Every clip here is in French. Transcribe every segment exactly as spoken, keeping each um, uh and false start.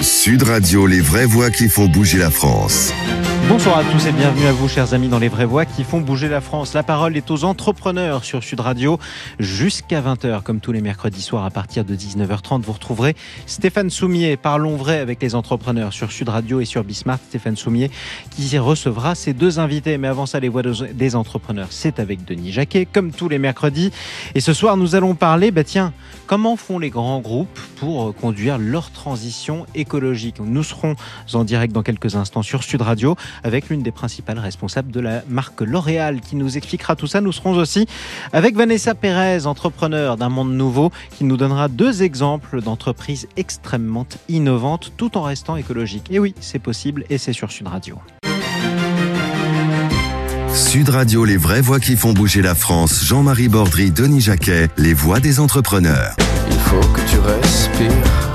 Sud Radio, les vraies voix qui font bouger la France. Bonsoir à tous et bienvenue à vous, chers amis, dans les vraies voix qui font bouger la France. La parole est aux entrepreneurs sur Sud Radio jusqu'à vingt heures, comme tous les mercredis soirs à partir de dix-neuf heures trente. Vous retrouverez Stéphane Soumier, Parlons vrai avec les entrepreneurs sur Sud Radio et sur Bismart. Stéphane Soumier qui recevra ses deux invités. Mais avant ça, les voix des entrepreneurs, c'est avec Denis Jacquet, comme tous les mercredis. Et ce soir, nous allons parler, bah tiens, comment font les grands groupes pour conduire leur transition écologique. Nous serons en direct dans quelques instants sur Sud Radio avec l'une des principales responsables de la marque L'Oréal qui nous expliquera tout ça. Nous serons aussi avec Vanessa Pérez, entrepreneur d'un monde nouveau, qui nous donnera deux exemples d'entreprises extrêmement innovantes tout en restant écologiques. Et oui, c'est possible et c'est sur Sud Radio. Sud Radio, les vraies voix qui font bouger la France. Jean-Marie Bordry, Denis Jacquet, les voix des entrepreneurs. Il faut que tu respires.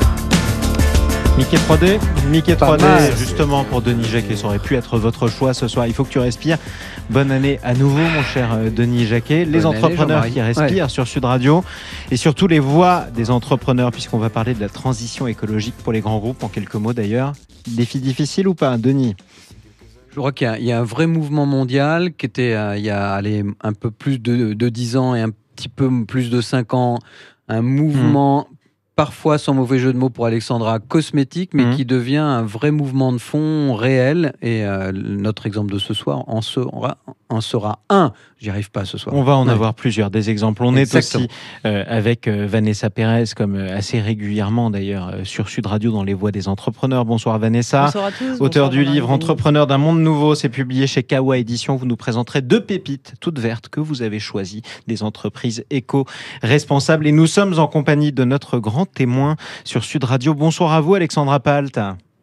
Mickey trois D, Mickey Pas trois D, mal. justement pour Denis Jacquet, ça aurait pu être votre choix ce soir. Il faut que tu respires. Bonne année à nouveau, mon cher euh, Denis Jacquet. Les Bonne entrepreneurs année, qui respirent ouais. sur Sud Radio et surtout les voix des entrepreneurs, puisqu'on va parler de la transition écologique pour les grands groupes. En quelques mots d'ailleurs, défi difficile ou pas, Denis ? Je crois qu'il y a, il y a un vrai mouvement mondial qui était euh, il y a allez, un peu plus de, de dix ans et un petit peu plus de cinq ans, un mouvement... Mmh. Parfois, sans mauvais jeu de mots pour Alexandra, cosmétique, mais mmh. qui devient un vrai mouvement de fond réel. Et euh, notre exemple de ce soir en sera, en sera un. J'y arrive pas ce soir. On va en ouais. avoir plusieurs, des exemples. On Exactement. est aussi euh, avec euh, Vanessa Pérez, comme euh, assez régulièrement d'ailleurs, euh, sur Sud Radio dans les voix des entrepreneurs. Bonsoir Vanessa. Bonsoir à tous. Auteur Bonsoir, du livre Denis. Entrepreneur d'un monde nouveau, c'est publié chez Kawa Édition. Vous nous présenterez deux pépites toutes vertes que vous avez choisies, des entreprises éco-responsables. Et nous sommes en compagnie de notre grand témoin sur Sud Radio. Bonsoir à vous, Alexandra Palt.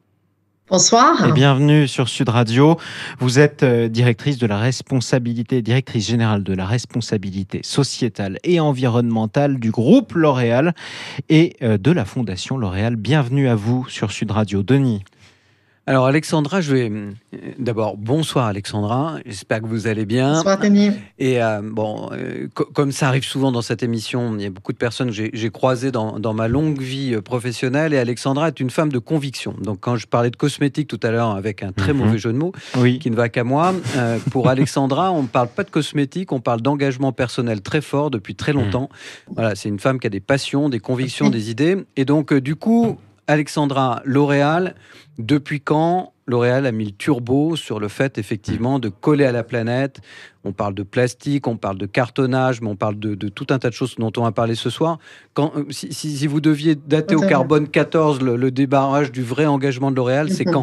Bonsoir. Et bienvenue sur Sud Radio. Vous êtes euh, directrice de la responsabilité, directrice générale de la responsabilité sociétale et environnementale du groupe L'Oréal et euh, de la Fondation L'Oréal. Bienvenue à vous sur Sud Radio. Denis. Alors Alexandra, je vais d'abord bonsoir Alexandra. J'espère que vous allez bien. Bonsoir Denis. Et euh, bon, euh, co- comme ça arrive souvent dans cette émission, il y a beaucoup de personnes que j'ai, j'ai croisées dans, dans ma longue vie professionnelle. Et Alexandra est une femme de conviction. Donc quand je parlais de cosmétique tout à l'heure avec un très mm-hmm. mauvais jeu de mots, oui. qui ne va qu'à moi, euh, pour Alexandra, on ne parle pas de cosmétique, on parle d'engagement personnel très fort depuis très longtemps. Mm. Voilà, c'est une femme qui a des passions, des convictions, des idées. Et donc euh, du coup, Alexandra, L'Oréal. Depuis quand L'Oréal a mis le turbo sur le fait, effectivement, de coller à la planète ? On parle de plastique, on parle de cartonnage, mais on parle de, de tout un tas de choses dont on va parler ce soir. Quand, si, si, si vous deviez dater au carbone quatorze le, le débarrage du vrai engagement de L'Oréal, c'est quand ?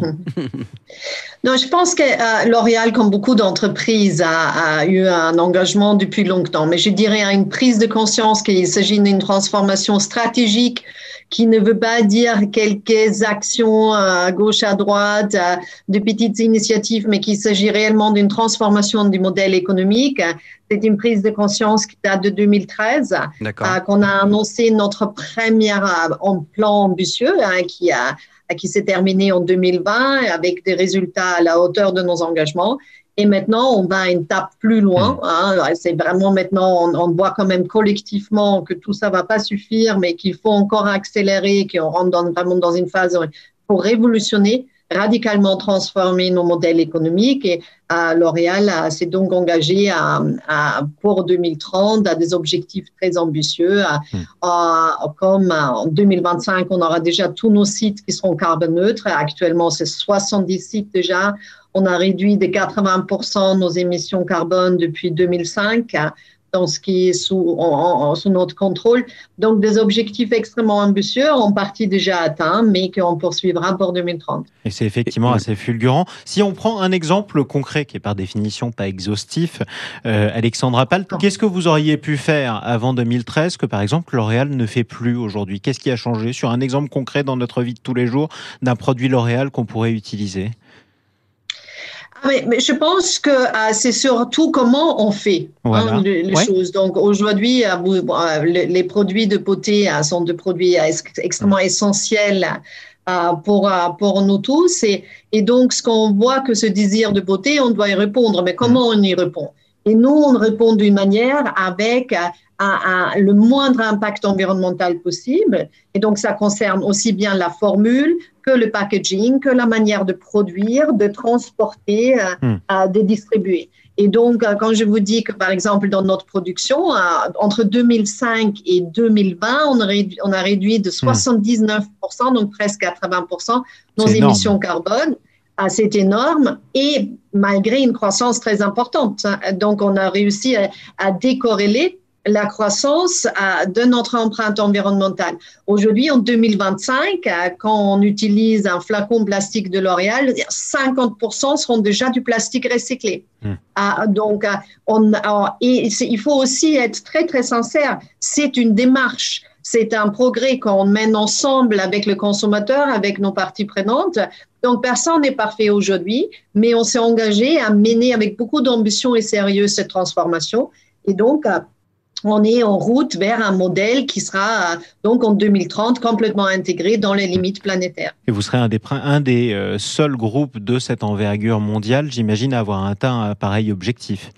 Non, je pense que euh, L'Oréal, comme beaucoup d'entreprises, a, a eu un engagement depuis longtemps. Mais je dirais à une prise de conscience qu'il s'agit d'une transformation stratégique qui ne veut pas dire quelques actions à gauche, à droite, de petites initiatives, mais qu'il s'agit réellement d'une transformation du modèle économique. C'est une prise de conscience qui date de deux mille treize, euh, qu'on a annoncé notre premier euh, plan ambitieux hein, qui, a, qui s'est terminé en deux mille vingt avec des résultats à la hauteur de nos engagements. Et maintenant, on va une étape plus loin. Hein. C'est vraiment maintenant, on, on voit quand même collectivement que tout ça ne va pas suffire, mais qu'il faut encore accélérer, qu'on rentre dans, vraiment dans une phase pour révolutionner, radicalement transformer nos modèles économiques. Et euh, L'Oréal euh, s'est donc engagé à, à, pour deux mille trente à des objectifs très ambitieux. À, mmh. à, comme euh, en deux mille vingt-cinq, on aura déjà tous nos sites qui seront carbone neutres. Actuellement, c'est soixante-dix sites déjà. On a réduit de quatre-vingts pour cent nos émissions carbone depuis deux mille cinq, dans ce qui est sous, en, en, sous notre contrôle. Donc, des objectifs extrêmement ambitieux, en partie déjà atteints, mais qu'on poursuivra pour deux mille trente. Et c'est effectivement assez fulgurant. Si on prend un exemple concret, qui est par définition pas exhaustif, euh, Alexandra Palt, non. Qu'est-ce que vous auriez pu faire avant deux mille treize que, par exemple, L'Oréal ne fait plus aujourd'hui ? Qu'est-ce qui a changé sur un exemple concret dans notre vie de tous les jours d'un produit L'Oréal qu'on pourrait utiliser ? Mais, mais je pense que euh, c'est surtout comment on fait voilà. hein, les, les ouais. choses. Donc aujourd'hui, euh, euh, les, les produits de beauté euh, sont des produits euh, extrêmement mmh. essentiels euh, pour, euh, pour nous tous. Et, et donc, ce qu'on voit que ce désir de beauté, on doit y répondre. Mais comment mmh. on y répond ? Et nous, on répond d'une manière avec à, à le moindre impact environnemental possible. Et donc, ça concerne aussi bien la formule que le packaging, que la manière de produire, de transporter, euh, mmh. euh, de distribuer. Et donc, euh, quand je vous dis que, par exemple, dans notre production, euh, entre deux mille cinq et deux mille vingt, on a réduit, on a réduit de soixante-dix-neuf pour cent, mmh. donc presque quatre-vingts pour cent, nos C'est émissions énorme. carbone. Ah, c'est énorme et malgré une croissance très importante. Donc, on a réussi à, à décorréler la croissance à, de notre empreinte environnementale. Aujourd'hui, en deux mille vingt-cinq, quand on utilise un flacon plastique de L'Oréal, cinquante pour cent seront déjà du plastique recyclé. Mmh. Ah, donc, on, et il faut aussi être très, très sincère. C'est une démarche. C'est un progrès qu'on mène ensemble avec le consommateur, avec nos parties prenantes. Donc, personne n'est parfait aujourd'hui, mais on s'est engagé à mener avec beaucoup d'ambition et sérieux cette transformation. Et donc, on est en route vers un modèle qui sera, donc en deux mille trente, complètement intégré dans les limites planétaires. Et vous serez un des, un des euh, seuls groupes de cette envergure mondiale, j'imagine, à avoir atteint un pareil objectif.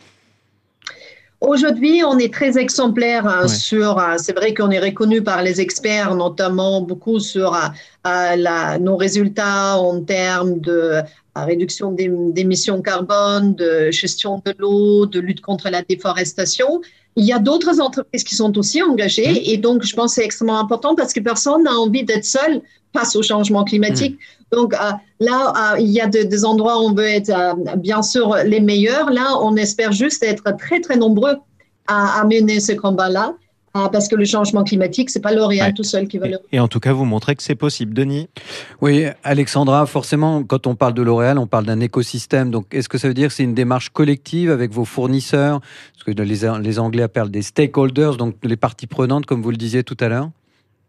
Aujourd'hui, on est très exemplaire hein, ouais. sur, c'est vrai qu'on est reconnu par les experts, notamment beaucoup sur euh, la, nos résultats en termes de euh, réduction d'émissions carbone, de gestion de l'eau, de lutte contre la déforestation. Il y a d'autres entreprises qui sont aussi engagées mmh. et donc je pense que c'est extrêmement important parce que personne n'a envie d'être seul face au changement climatique. Mmh. Donc euh, là, euh, il y a de, des endroits où on veut être euh, bien sûr les meilleurs. Là, on espère juste être très, très nombreux à, à mener ce combat-là euh, parce que le changement climatique, c'est pas L'Oréal ouais. tout seul qui va et, le... Et en tout cas, vous montrez que c'est possible. Denis ? Oui, Alexandra, forcément, quand on parle de L'Oréal, on parle d'un écosystème. Donc, est-ce que ça veut dire que c'est une démarche collective avec vos fournisseurs ? Parce que les, les Anglais appellent des stakeholders, donc les parties prenantes, comme vous le disiez tout à l'heure.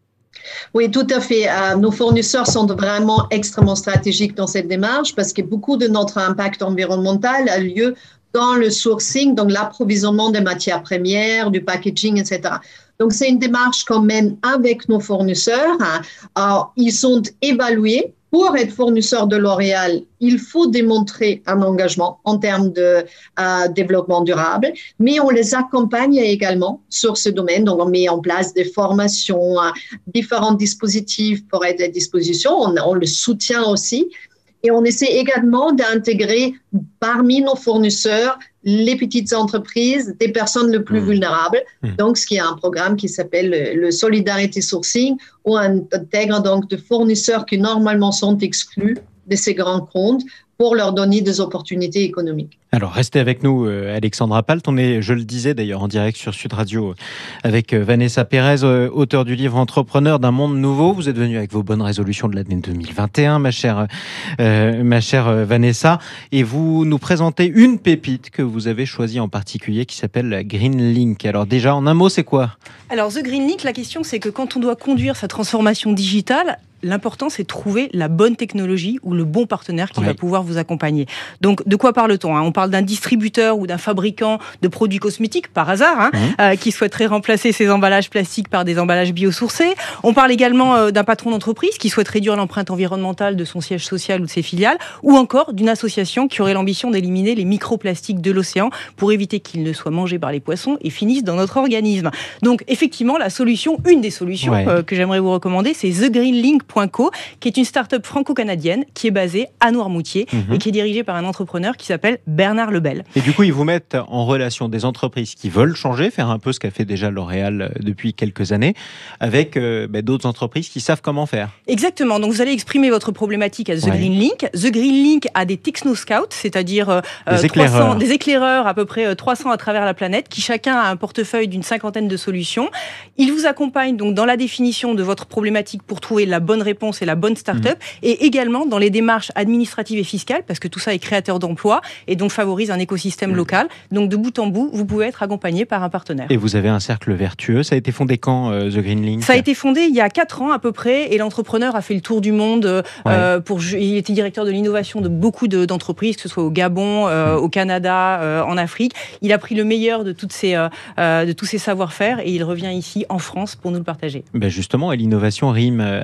Oui, tout à fait. Euh, nos fournisseurs sont vraiment extrêmement stratégiques dans cette démarche parce que beaucoup de notre impact environnemental a lieu dans le sourcing, donc l'approvisionnement des matières premières, du packaging, et cetera. Donc, c'est une démarche qu'on mène avec nos fournisseurs. Alors, ils sont évalués. Pour être fournisseur de L'Oréal, il faut démontrer un engagement en termes de euh, développement durable, mais on les accompagne également sur ce domaine. Donc, on met en place des formations, euh, différents dispositifs pour être à disposition. On, on le soutient aussi. Et on essaie également d'intégrer parmi nos fournisseurs les petites entreprises, des personnes les plus mmh. vulnérables. Mmh. Donc, ce qui est un programme qui s'appelle le, le Solidarity Sourcing, où on intègre donc des fournisseurs qui normalement sont exclus de ces grands comptes pour leur donner des opportunités économiques. Alors, restez avec nous, Alexandra Palt. On est, je le disais d'ailleurs, en direct sur Sud Radio avec Vanessa Pérez, auteure du livre Entrepreneur d'un monde nouveau. Vous êtes venue avec vos bonnes résolutions de l'année deux mille vingt et un, ma chère, euh, ma chère Vanessa. Et vous nous présentez une pépite que vous avez choisie en particulier qui s'appelle Green Link. Alors déjà, en un mot, c'est quoi ? Alors, The Green Link, la question, c'est que quand on doit conduire sa transformation digitale, l'important, c'est de trouver la bonne technologie ou le bon partenaire qui oui. va pouvoir vous accompagner. Donc, de quoi parle-t-on hein ? On parle d'un distributeur ou d'un fabricant de produits cosmétiques, par hasard, hein, mmh. euh, qui souhaiterait remplacer ses emballages plastiques par des emballages biosourcés. On parle également euh, d'un patron d'entreprise qui souhaite réduire l'empreinte environnementale de son siège social ou de ses filiales, ou encore d'une association qui aurait l'ambition d'éliminer les microplastiques de l'océan pour éviter qu'ils ne soient mangés par les poissons et finissent dans notre organisme. Donc, effectivement, la solution, une des solutions ouais. euh, que j'aimerais vous recommander, c'est The Green Link point co, qui est une start-up franco-canadienne qui est basée à Noirmoutier mmh. et qui est dirigée par un entrepreneur qui s'appelle Bernard Lebel. Et du coup, ils vous mettent en relation des entreprises qui veulent changer, faire un peu ce qu'a fait déjà L'Oréal depuis quelques années, avec euh, bah, d'autres entreprises qui savent comment faire. Exactement. Donc, vous allez exprimer votre problématique à The ouais. Green Link. The Green Link a des techno-scouts, c'est-à-dire euh, des, éclaireurs. trois cents, des éclaireurs, à peu près trois cents à travers la planète, qui chacun a un portefeuille d'une cinquantaine de solutions. Ils vous accompagnent donc dans la définition de votre problématique pour trouver la bonne réponse et la bonne start-up, mmh. et également dans les démarches administratives et fiscales, parce que tout ça est créateur d'emplois et donc favorise un écosystème mmh. local. Donc de bout en bout, vous pouvez être accompagné par un partenaire. Et vous avez un cercle vertueux. Ça a été fondé quand, euh, The Green Link ? Ça a été fondé il y a quatre ans à peu près, et l'entrepreneur a fait le tour du monde. Euh, ouais. pour, il était directeur de l'innovation de beaucoup de, d'entreprises, que ce soit au Gabon, euh, mmh. au Canada, euh, en Afrique. Il a pris le meilleur de, toutes ces, euh, de tous ces savoir-faire et il revient ici en France pour nous le partager. Ben justement, et l'innovation rime avec les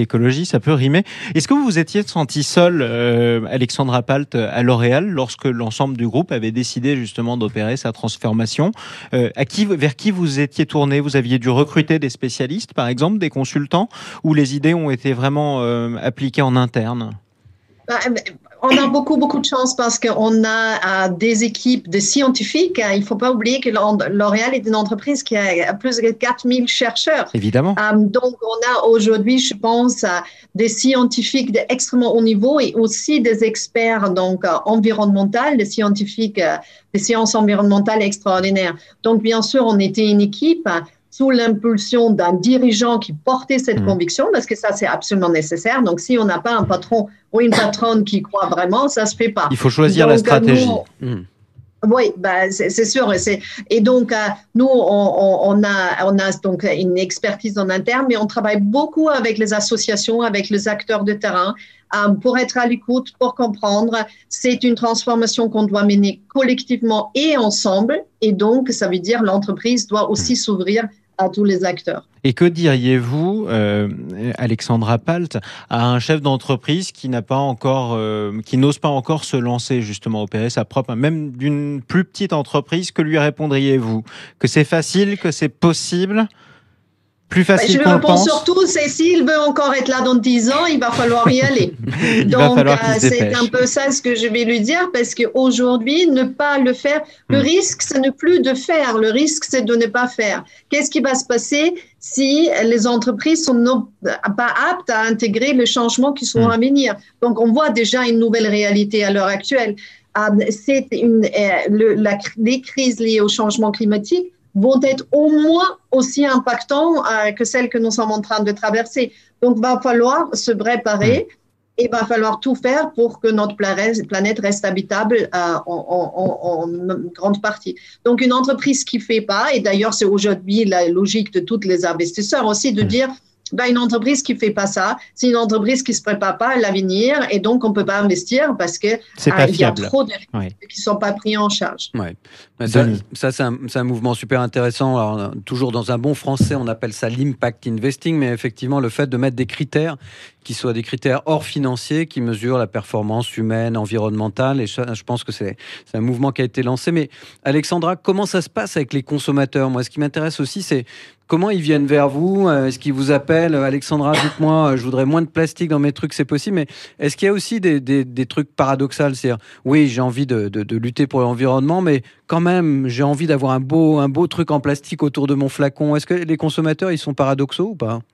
l'écologie, ça peut rimer. Est-ce que vous vous étiez senti seul, euh, Alexandra Palt, à L'Oréal, lorsque l'ensemble du groupe avait décidé justement d'opérer sa transformation? euh, à qui, Vers qui vous étiez tourné? Vous aviez dû recruter des spécialistes, par exemple, des consultants, ou les idées ont été vraiment euh, appliquées en interne? On a beaucoup, beaucoup de chance parce qu'on a euh, des équipes de scientifiques. Il ne faut pas oublier que L'Oréal est une entreprise qui a plus de quatre mille chercheurs. Évidemment. Euh, donc, on a aujourd'hui, je pense, euh, des scientifiques d'extrêmement haut niveau et aussi des experts donc, euh, environnementaux, des scientifiques euh, des sciences environnementales extraordinaires. Donc, bien sûr, on était une équipe sous l'impulsion d'un dirigeant qui portait cette mmh. conviction, parce que ça, c'est absolument nécessaire. Donc, si on n'a pas un patron ou une patronne qui croit vraiment, ça ne se fait pas. Il faut choisir donc, la stratégie. Nous, mmh. Oui, bah, c'est, c'est sûr. C'est, et donc, euh, nous, on, on, on, a, on a donc une expertise en interne, mais on travaille beaucoup avec les associations, avec les acteurs de terrain, euh, pour être à l'écoute, pour comprendre. C'est une transformation qu'on doit mener collectivement et ensemble. Et donc, ça veut dire l'entreprise doit aussi mmh. s'ouvrir à tous les acteurs. Et que diriez-vous, euh, Alexandra Palt, à un chef d'entreprise qui n'a pas encore, euh, qui n'ose pas encore se lancer justement, opérer sa propre, même d'une plus petite entreprise, que lui répondriez-vous? Que c'est facile, que c'est possible? Plus facile qu'on le pense. Je lui réponds surtout, c'est s'il veut encore être là dans dix ans, il va falloir y aller. il Donc, va falloir qu'il euh, se c'est dépêche. un peu ça ce que je vais lui dire, parce qu'aujourd'hui, ne pas le faire, le hmm. risque, c'est ne plus de faire, le risque, c'est de ne pas faire. Qu'est-ce qui va se passer si les entreprises sont non, pas aptes à intégrer les changements qui sont hmm. à venir? Donc, on voit déjà une nouvelle réalité à l'heure actuelle. Euh, c'est une, euh, le, la, les crises liées au changement climatique vont être au moins aussi impactants euh, que celles que nous sommes en train de traverser. Donc, il va falloir se préparer mmh. et il va falloir tout faire pour que notre planète reste habitable euh, en, en, en, en grande partie. Donc, une entreprise qui ne fait pas, et d'ailleurs, c'est aujourd'hui la logique de tous les investisseurs aussi, de mmh. dire ben, une entreprise qui ne fait pas ça, c'est une entreprise qui ne se prépare pas à l'avenir et donc on ne peut pas investir parce qu'il euh, y a trop de risques ouais. qui ne sont pas pris en charge. Ouais. Ça, ça c'est, un, c'est un mouvement super intéressant. Alors, toujours dans un bon français, on appelle ça l'impact investing, mais effectivement, le fait de mettre des critères qui soient des critères hors financiers, qui mesurent la performance humaine, environnementale, et je, je pense que c'est, c'est un mouvement qui a été lancé. Mais Alexandra, comment ça se passe avec les consommateurs? Moi, ce qui m'intéresse aussi, c'est comment ils viennent vers vous? Est-ce qu'ils vous appellent? Alexandra, dites-moi, je voudrais moins de plastique dans mes trucs, c'est possible. Mais est-ce qu'il y a aussi des, des, des trucs paradoxaux? C'est-à-dire, oui, j'ai envie de, de, de lutter pour l'environnement, mais quand même, j'ai envie d'avoir un beau, un beau truc en plastique autour de mon flacon. Est-ce que les consommateurs, ils sont paradoxaux ou pas?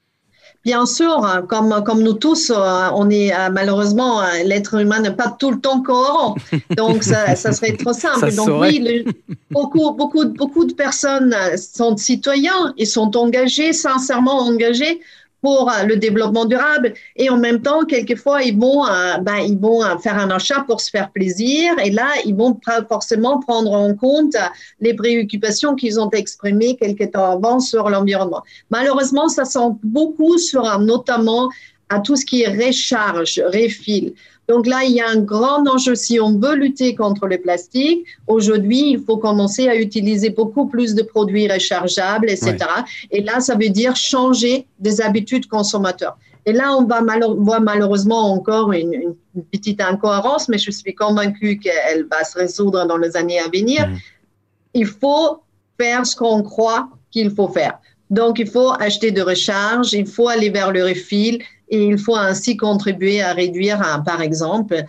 Bien sûr, comme, comme nous tous, on est malheureusement, l'être humain n'est pas tout le temps cohérent. Donc, ça, ça serait trop simple. Ça Donc, saurait. oui, le, beaucoup, beaucoup, beaucoup de personnes sont citoyens et sont engagés, sincèrement engagés pour le développement durable. Et en même temps, quelquefois, ils vont, euh, ben, ils vont faire un achat pour se faire plaisir. Et là, ils vont pas forcément prendre en compte les préoccupations qu'ils ont exprimées quelque temps avant sur l'environnement. Malheureusement, ça sent beaucoup sur, notamment, à tout ce qui est recharge, refill. Donc là, il y a un grand enjeu si on veut lutter contre le plastique. Aujourd'hui, il faut commencer à utiliser beaucoup plus de produits rechargeables, et cetera. Ouais. Et là, ça veut dire changer des habitudes consommateurs. Et là, on va malheure- voir malheureusement encore une, une petite incohérence, mais je suis convaincue qu'elle va se résoudre dans les années à venir. Mmh. Il faut faire ce qu'on croit qu'il faut faire. Donc, il faut acheter de recharge, il faut aller vers le refill, et il faut ainsi contribuer à réduire, par exemple,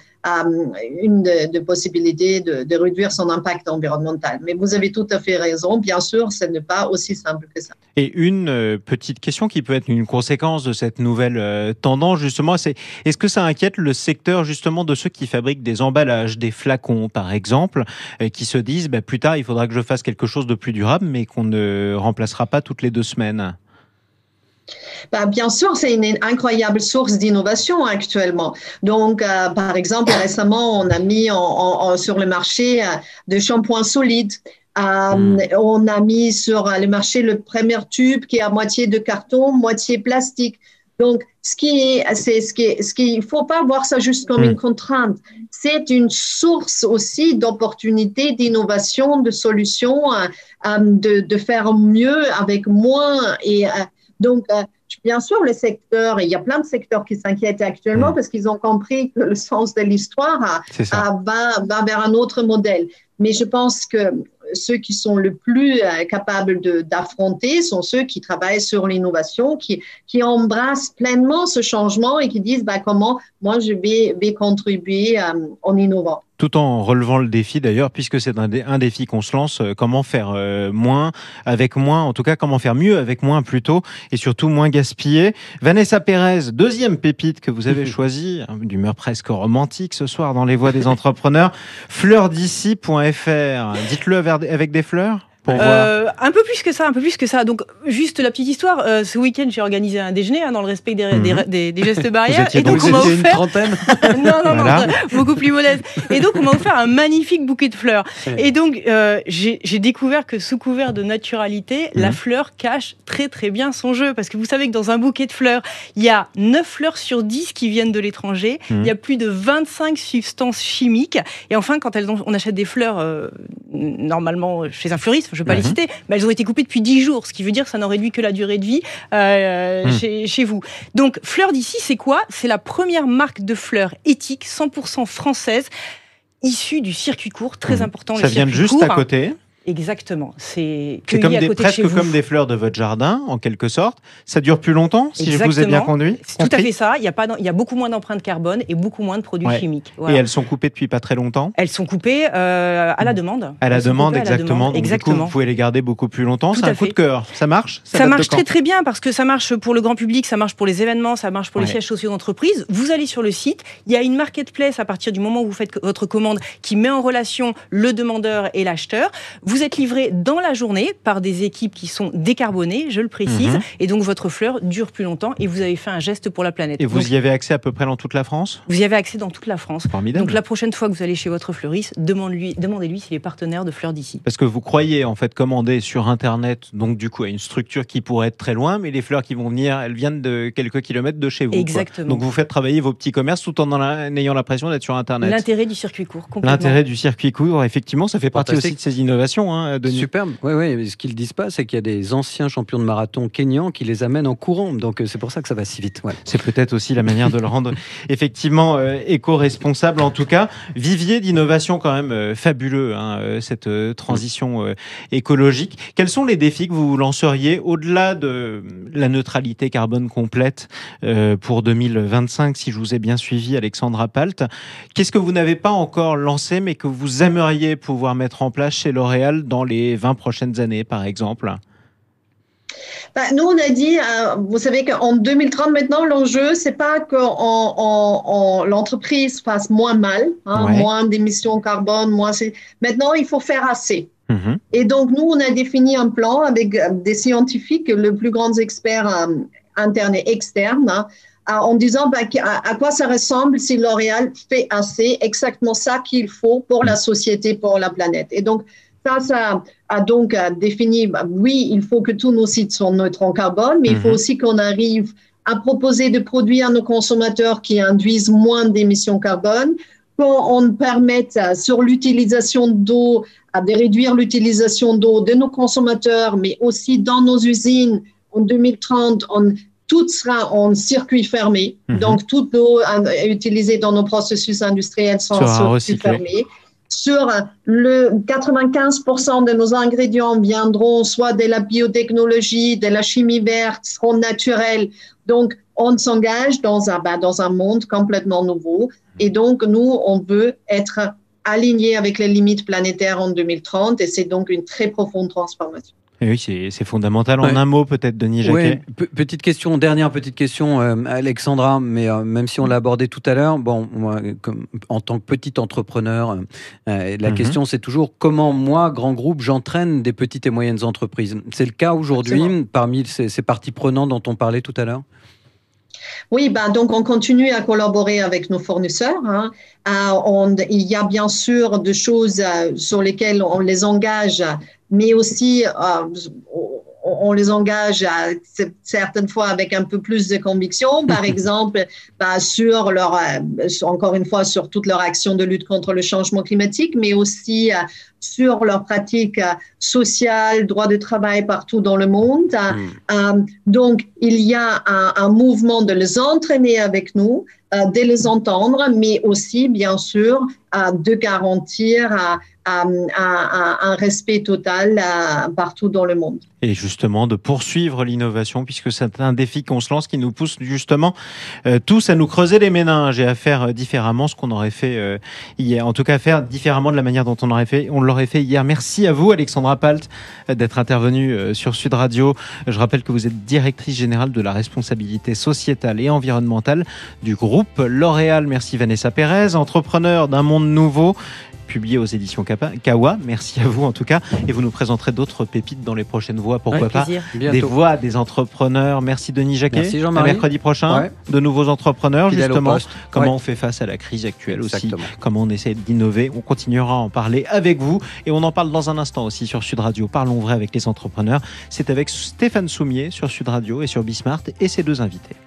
une de, de possibilités de, de réduire son impact environnemental. Mais vous avez tout à fait raison. Bien sûr, ce n'est pas aussi simple que ça. Et une euh, petite question qui peut être une conséquence de cette nouvelle euh, tendance, justement, c'est est-ce que ça inquiète le secteur, justement, de ceux qui fabriquent des emballages, des flacons, par exemple, euh, qui se disent, bah, plus tard, il faudra que je fasse quelque chose de plus durable, mais qu'on ne remplacera pas toutes les deux semaines? Ben, bien sûr, c'est une incroyable source d'innovation actuellement. Donc, euh, par exemple, récemment, on a mis en, en, sur le marché euh, de shampoings solides. Euh, mmh. On a mis sur le marché le premier tube qui est à moitié de carton, moitié plastique. Donc, ce qui est, c'est ce qui, ce qui, il faut pas voir ça juste comme mmh. une contrainte. C'est une source aussi d'opportunités, d'innovation, de solutions, euh, de, de faire mieux avec moins et euh, donc, euh, bien sûr, le secteur, il y a plein de secteurs qui s'inquiètent actuellement mmh. parce qu'ils ont compris que le sens de l'histoire a, a, va, va vers un autre modèle. Mais je pense que ceux qui sont le plus euh, capables de, d'affronter sont ceux qui travaillent sur l'innovation, qui, qui embrassent pleinement ce changement et qui disent bah, comment moi je vais, vais contribuer euh, en innovant. Tout en relevant le défi d'ailleurs, puisque c'est un, dé- un défi qu'on se lance, euh, comment faire euh, moins avec moins, en tout cas comment faire mieux avec moins plutôt, et surtout moins gaspiller. Vanessa Pérez, deuxième pépite que vous avez choisie, hein, d'humeur presque romantique ce soir dans les voix des entrepreneurs, fleurs d'ici point f r. Dites-le avec des fleurs. Pour euh, un peu plus que ça, un peu plus que ça. Donc, juste la petite histoire. Euh, ce week-end, j'ai organisé un déjeuner hein, dans le respect des, mmh. des, des, des gestes barrières. Et donc, on m'a offert une trentaine. non, non, voilà. non, beaucoup plus modeste. Et donc, on m'a offert un magnifique bouquet de fleurs. Ouais. Et donc, euh, j'ai, j'ai découvert que sous couvert de naturalité, mmh. la fleur cache très très bien son jeu. Parce que vous savez que dans un bouquet de fleurs, il y a neuf fleurs sur dix qui viennent de l'étranger. Mmh. Il y a plus de vingt-cinq substances chimiques. Et enfin, quand elles ont, on achète des fleurs euh, normalement chez un fleuriste, je ne vais pas mmh. les citer, mais elles ont été coupées depuis dix jours, ce qui veut dire que ça n'en réduit que la durée de vie euh, mmh. chez, chez vous. Donc, Fleurs d'ici, c'est quoi ? C'est la première marque de fleurs éthique, cent pour cent française, issue du circuit court, très mmh. important. Ça le vient juste court, à côté. Exactement. C'est, c'est comme à des, côté presque de chez comme vous. des fleurs de votre jardin, en quelque sorte. Ça dure plus longtemps, si Exactement. je vous ai bien conduit. C'est tout à fait ça. Il y a pas, il y a beaucoup moins d'empreintes carbone et beaucoup moins de produits ouais. chimiques. Voilà. Et elles sont coupées depuis pas très longtemps. Elles sont coupées euh, à la demande. À la elles demande, exactement. À la demande. Donc, exactement. Du coup, vous pouvez les garder beaucoup plus longtemps. Tout c'est un coup fait. de cœur. Ça marche. Ça, ça marche très très bien parce que ça marche pour le grand public, ça marche pour les événements, ça marche pour ouais. les sièges sociaux d'entreprise. Vous allez sur le site, il y a une marketplace à partir du moment où vous faites votre commande qui met en relation le demandeur et l'acheteur. Vous êtes livré dans la journée par des équipes qui sont décarbonées, je le précise, mmh. et donc votre fleur dure plus longtemps et vous avez fait un geste pour la planète. Et vous donc, y avez accès à peu près dans toute la France ? Vous y avez accès dans toute la France. Formidable. Donc la prochaine fois que vous allez chez votre fleuriste, demandez-lui, demandez-lui s'il est partenaire de Fleurs d'ici. Parce que vous croyez en fait commander sur Internet, donc du coup à une structure qui pourrait être très loin, mais les fleurs qui vont venir, elles viennent de quelques kilomètres de chez vous. Exactement. Quoi. Donc vous faites travailler vos petits commerces tout en en ayant l'impression d'être sur Internet. L'intérêt du circuit court, complètement. L'intérêt du circuit court, effectivement, ça fait partie Fantastique. aussi de ces innovations. Hein, Denis. Superbe. Oui, oui. Ce qu'ils disent pas, c'est qu'il y a des anciens champions de marathon kényans qui les amènent en courant. Donc c'est pour ça que ça va si vite. Ouais. C'est peut-être aussi la manière de le rendre effectivement euh, éco-responsable. En tout cas, vivier d'innovation quand même euh, fabuleux, hein, euh, cette euh, transition euh, écologique. Quels sont les défis que vous lanceriez au-delà de la neutralité carbone complète euh, pour deux mille vingt-cinq, si je vous ai bien suivi, Alexandra Palt? Qu'est-ce que vous n'avez pas encore lancé, mais que vous aimeriez pouvoir mettre en place chez L'Oréal dans les vingt prochaines années, par exemple? Ben, nous, on a dit, euh, vous savez qu'en deux mille trente, maintenant, l'enjeu, c'est pas que on, on, on, l'entreprise fasse moins mal, hein, ouais. moins d'émissions carbone, moins. C'est... Maintenant, il faut faire assez. Mm-hmm. Et donc, nous, on a défini un plan avec des scientifiques, les plus grands experts euh, internes et externes, hein, en disant bah, à, à quoi ça ressemble si L'Oréal fait assez, exactement ça qu'il faut pour la société, pour la planète. Et donc, ça, ça a donc défini, bah, oui, il faut que tous nos sites soient neutres en carbone, mais mm-hmm. il faut aussi qu'on arrive à proposer des produits à nos consommateurs qui induisent moins d'émissions carbone, qu'on permette sur l'utilisation d'eau, à de réduire l'utilisation d'eau de nos consommateurs, mais aussi dans nos usines. En deux mille trente, on, tout sera en circuit fermé, mm-hmm. donc toute l'eau utilisée dans nos processus industriels sera en circuit fermé. Sur le quatre-vingt-quinze pour cent de nos ingrédients viendront soit de la biotechnologie, de la chimie verte, seront naturels. Donc, on s'engage dans un, ben, dans un monde complètement nouveau. Et donc, nous, on veut être alignés avec les limites planétaires en deux mille trente. Et c'est donc une très profonde transformation. Et oui, c'est, c'est fondamental. En ouais. un mot, peut-être, Denis Jacquet. Oui, P- petite question, dernière petite question, euh, Alexandra, mais euh, même si on l'a abordé tout à l'heure, bon, moi, comme, en tant que petit entrepreneur, euh, la mm-hmm. question, c'est toujours comment, moi, grand groupe, j'entraîne des petites et moyennes entreprises. C'est le cas aujourd'hui, Absolument. parmi ces, ces parties prenantes dont on parlait tout à l'heure? Oui, ben, donc on continue à collaborer avec nos fournisseurs. Hein. Euh, on, il y a bien sûr des choses euh, sur lesquelles on les engage, mais aussi euh, on les engage à, certaines fois avec un peu plus de conviction, par exemple, bah, sur leur, encore une fois, sur toute leur action de lutte contre le changement climatique, mais aussi euh, sur leurs pratiques euh, sociales, droit de travail partout dans le monde. Mm. Euh, donc, il y a un, un mouvement de les entraîner avec nous, euh, de les entendre, mais aussi, bien sûr, euh, de garantir euh, un, un, un respect total euh, partout dans le monde. Et justement, de poursuivre l'innovation, puisque c'est un défi qu'on se lance qui nous pousse justement euh, tous à nous creuser les méninges et à faire euh, différemment ce qu'on aurait fait euh, hier. En tout cas, faire différemment de la manière dont on aurait fait, on l'aurait fait hier. Merci à vous, Alexandra Palt, d'être intervenue euh, sur Sud Radio. Je rappelle que vous êtes directrice générale de la responsabilité sociétale et environnementale du groupe L'Oréal. Merci Vanessa Pérez, entrepreneur d'un monde nouveau, publié aux éditions Kawa. Merci à vous en tout cas. Et vous nous présenterez d'autres pépites dans les prochaines voix, pourquoi pas, des voix des entrepreneurs. Merci Denis Jacquet. Merci Jean-Marie. À mercredi prochain, ouais. De nouveaux entrepreneurs, fidèle justement. Comment ouais. on fait face à la crise actuelle Exactement. Aussi. Comment on essaie d'innover. On continuera à en parler avec vous. Et on en parle dans un instant aussi sur Sud Radio. Parlons vrai avec les entrepreneurs. C'est avec Stéphane Soumier sur Sud Radio et sur Bismart et ses deux invités.